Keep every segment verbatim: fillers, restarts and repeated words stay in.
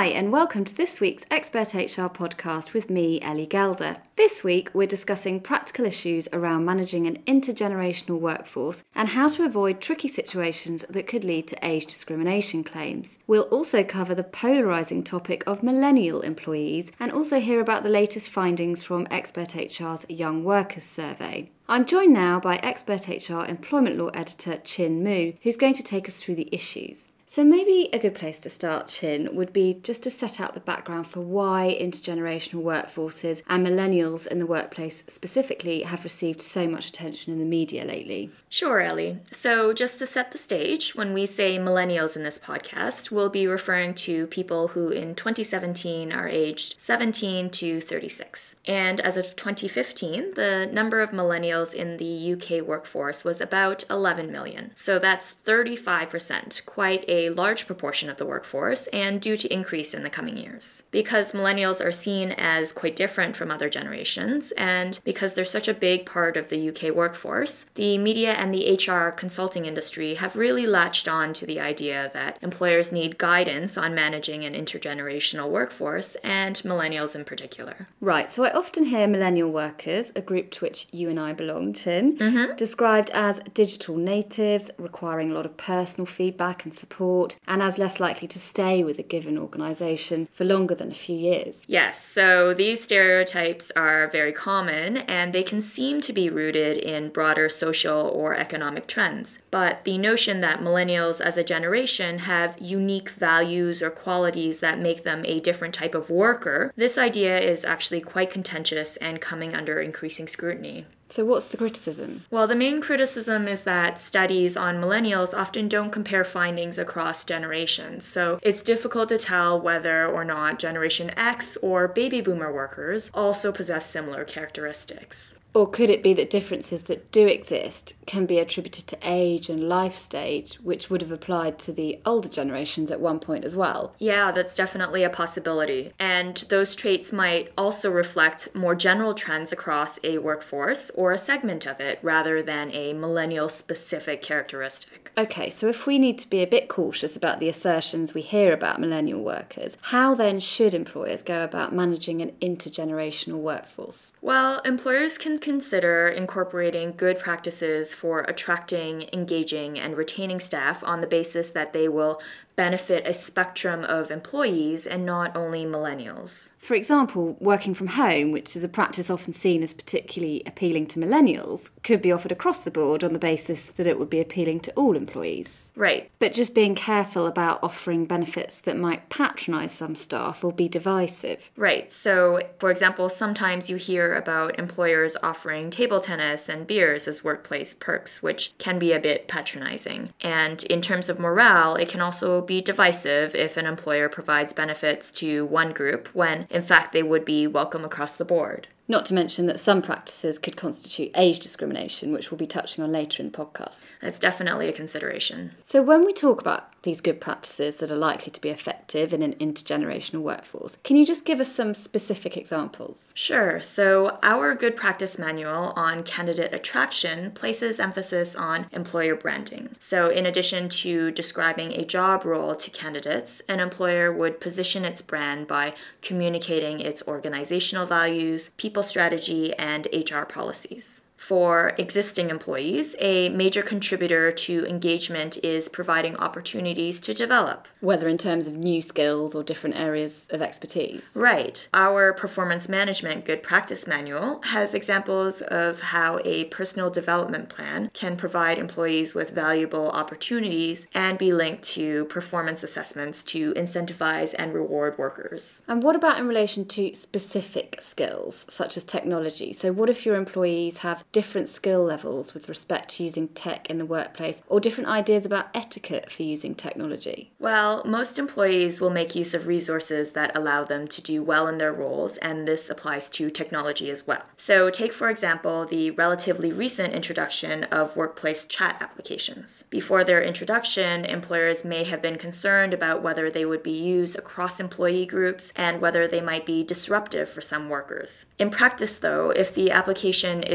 and welcome to this week's Expert H R podcast with me, Ellie Gelder. This week, we're discussing practical issues around managing an intergenerational workforce and how to avoid tricky situations that could lead to age discrimination claims. We'll also cover the polarising topic of millennial employees and also hear about the latest findings from Expert H R's Young Workers Survey. I'm joined now by Expert H R Employment Law Editor Chin Mu, who's going to take us through the issues. So maybe a good place to start, Chin, would be just to set out the background for why intergenerational workforces and millennials in the workplace specifically have received so much attention in the media lately. Sure, Ellie. So just to set the stage, when we say millennials in this podcast, we'll be referring to people who in twenty seventeen are aged seventeen to thirty-six. And as of twenty fifteen, the number of millennials in the U K workforce was about eleven million. So that's thirty-five percent, quite a a large proportion of the workforce and due to increase in the coming years. Because millennials are seen as quite different from other generations, and because they're such a big part of the U K workforce, the media and the H R consulting industry have really latched on to the idea that employers need guidance on managing an intergenerational workforce, and millennials in particular. Right, so I often hear millennial workers, a group to which you and I belong, Chin, mm-hmm. described as digital natives, requiring a lot of personal feedback and support, and as less likely to stay with a given organisation for longer than a few years. Yes, so these stereotypes are very common and they can seem to be rooted in broader social or economic trends. But the notion that millennials as a generation have unique values or qualities that make them a different type of worker, this idea is actually quite contentious and coming under increasing scrutiny. So what's the criticism? Well, the main criticism is that studies on millennials often don't compare findings across generations. So it's difficult to tell whether or not Generation X or baby boomer workers also possess similar characteristics. Or could it be that differences that do exist can be attributed to age and life stage, which would have applied to the older generations at one point as well? Yeah, that's definitely a possibility. And those traits might also reflect more general trends across a workforce or a segment of it, rather than a millennial-specific characteristic. Okay, so if we need to be a bit cautious about the assertions we hear about millennial workers, how then should employers go about managing an intergenerational workforce? Well, employers can consider incorporating good practices for attracting, engaging, and retaining staff on the basis that they will benefit a spectrum of employees and not only millennials. For example, working from home, which is a practice often seen as particularly appealing to millennials, could be offered across the board on the basis that it would be appealing to all employees. Right. But just being careful about offering benefits that might patronise some staff or be divisive. Right. So, for example, sometimes you hear about employers offering table tennis and beers as workplace perks, which can be a bit patronising. And in terms of morale, it can also be divisive if an employer provides benefits to one group when, in fact, they would be welcome across the board. Not to mention that some practices could constitute age discrimination, which we'll be touching on later in the podcast. That's definitely a consideration. So when we talk about these good practices that are likely to be effective in an intergenerational workforce, can you just give us some specific examples? Sure. So our good practice manual on candidate attraction places emphasis on employer branding. So in addition to describing a job role to candidates, an employer would position its brand by communicating its organizational values, people strategy, and H R policies. For existing employees, a major contributor to engagement is providing opportunities to develop. Whether in terms of new skills or different areas of expertise. Right. Our Performance Management Good Practice Manual has examples of how a personal development plan can provide employees with valuable opportunities and be linked to performance assessments to incentivize and reward workers. And what about in relation to specific skills, such as technology? So what if your employees have different skill levels with respect to using tech in the workplace, or different ideas about etiquette for using technology? Well, most employees will make use of resources that allow them to do well in their roles, and this applies to technology as well. So take, for example, the relatively recent introduction of workplace chat applications. Before their introduction, employers may have been concerned about whether they would be used across employee groups and whether they might be disruptive for some workers. In practice, though, if the application is useful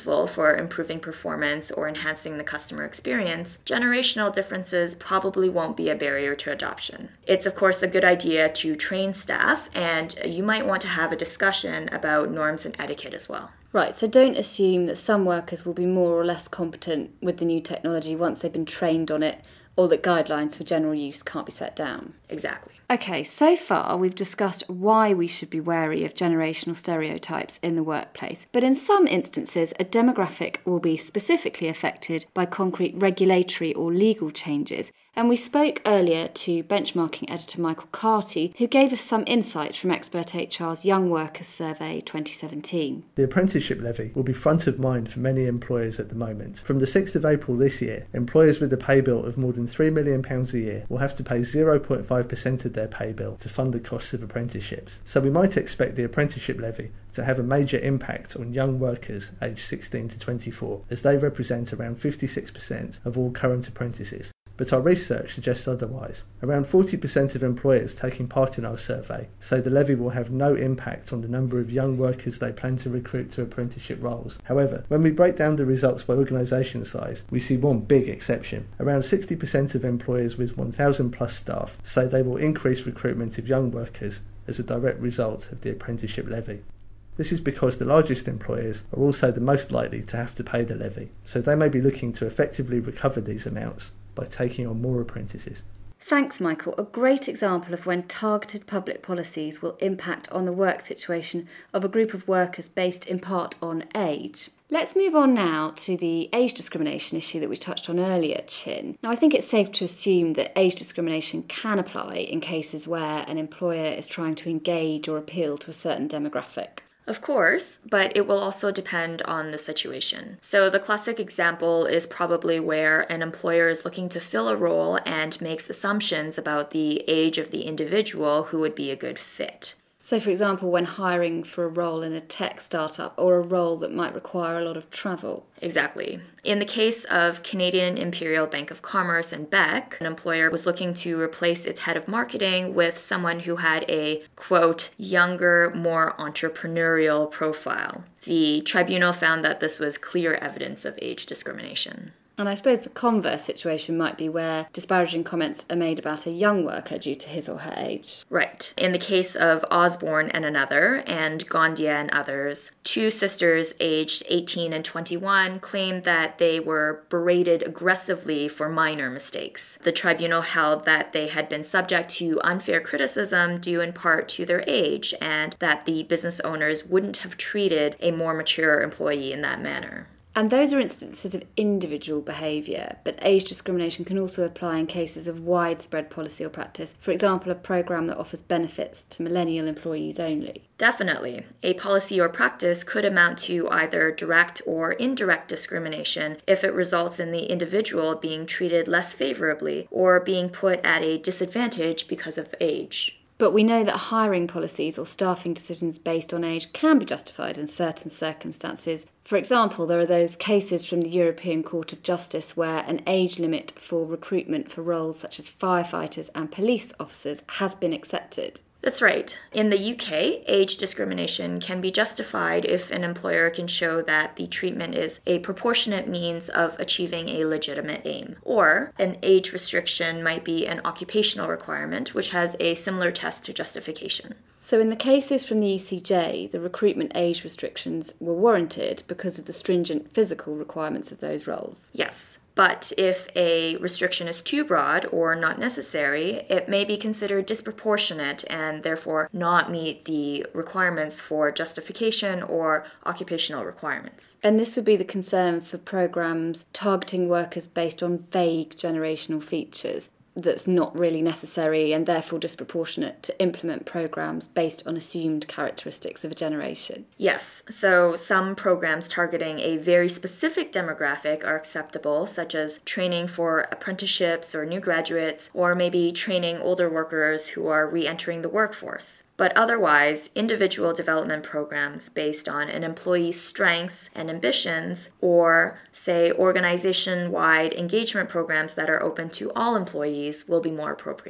useful for improving performance or enhancing the customer experience, generational differences probably won't be a barrier to adoption. It's of course a good idea to train staff, and you might want to have a discussion about norms and etiquette as well. Right, so don't assume that some workers will be more or less competent with the new technology once they've been trained on it, or that guidelines for general use can't be set down. Exactly. Okay, so far we've discussed why we should be wary of generational stereotypes in the workplace, but in some instances a demographic will be specifically affected by concrete regulatory or legal changes, and we spoke earlier to benchmarking editor Michael Carty, who gave us some insight from Expert H R's Young Workers Survey twenty seventeen. The apprenticeship levy will be front of mind for many employers at the moment. From the sixth of April this year, employers with a pay bill of more than three million pounds a year will have to pay zero point five percent of their pay bill to fund the costs of apprenticeships. So we might expect the apprenticeship levy to have a major impact on young workers aged sixteen to twenty-four, as they represent around fifty-six percent of all current apprentices. But our research suggests otherwise. Around forty percent of employers taking part in our survey say the levy will have no impact on the number of young workers they plan to recruit to apprenticeship roles. However, when we break down the results by organisation size, we see one big exception. Around sixty percent of employers with one thousand plus staff say they will increase recruitment of young workers as a direct result of the apprenticeship levy. This is because the largest employers are also the most likely to have to pay the levy, so they may be looking to effectively recover these amounts by taking on more apprentices. Thanks, Michael. A great example of when targeted public policies will impact on the work situation of a group of workers based in part on age. Let's move on now to the age discrimination issue that we touched on earlier, Chin. Now, I think it's safe to assume that age discrimination can apply in cases where an employer is trying to engage or appeal to a certain demographic. Of course, but it will also depend on the situation. So the classic example is probably where an employer is looking to fill a role and makes assumptions about the age of the individual who would be a good fit. So, for example, when hiring for a role in a tech startup or a role that might require a lot of travel. Exactly. In the case of Canadian Imperial Bank of Commerce and Beck, an employer was looking to replace its head of marketing with someone who had a, quote, younger, more entrepreneurial profile. The tribunal found that this was clear evidence of age discrimination. And I suppose the converse situation might be where disparaging comments are made about a young worker due to his or her age. Right. In the case of Osborne and another, and Gondia and others, two sisters aged eighteen and twenty-one claimed that they were berated aggressively for minor mistakes. The tribunal held that they had been subject to unfair criticism due in part to their age, and that the business owners wouldn't have treated a more mature employee in that manner. And those are instances of individual behaviour, but age discrimination can also apply in cases of widespread policy or practice. For example, a programme that offers benefits to millennial employees only. Definitely. A policy or practice could amount to either direct or indirect discrimination if it results in the individual being treated less favourably or being put at a disadvantage because of age. But we know that hiring policies or staffing decisions based on age can be justified in certain circumstances. For example, there are those cases from the European Court of Justice where an age limit for recruitment for roles such as firefighters and police officers has been accepted. That's right. In the U K, age discrimination can be justified if an employer can show that the treatment is a proportionate means of achieving a legitimate aim. Or an age restriction might be an occupational requirement, which has a similar test to justification. So in the cases from the E C J, the recruitment age restrictions were warranted because of the stringent physical requirements of those roles. Yes. But if a restriction is too broad or not necessary, it may be considered disproportionate and therefore not meet the requirements for justification or occupational requirements. And this would be the concern for programmes targeting workers based on vague generational features. That's not really necessary and therefore disproportionate to implement programmes based on assumed characteristics of a generation. Yes, so some programs targeting a very specific demographic are acceptable, such as training for apprenticeships or new graduates, or maybe training older workers who are re-entering the workforce. But otherwise, individual development programs based on an employee's strengths and ambitions, or, say, organization-wide engagement programs that are open to all employees will be more appropriate.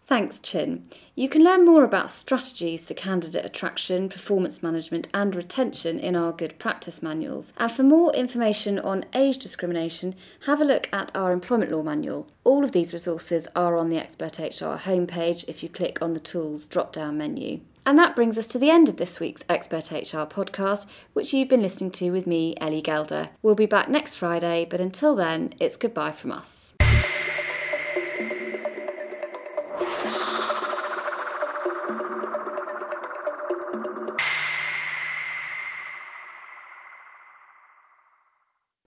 Thanks, Chin. You can learn more about strategies for candidate attraction, performance management and retention in our Good Practice manuals. And for more information on age discrimination, have a look at our employment law manual. All of these resources are on the Expert H R homepage if you click on the Tools drop-down menu. And that brings us to the end of this week's Expert H R podcast, which you've been listening to with me, Ellie Gelder. We'll be back next Friday, but until then, it's goodbye from us.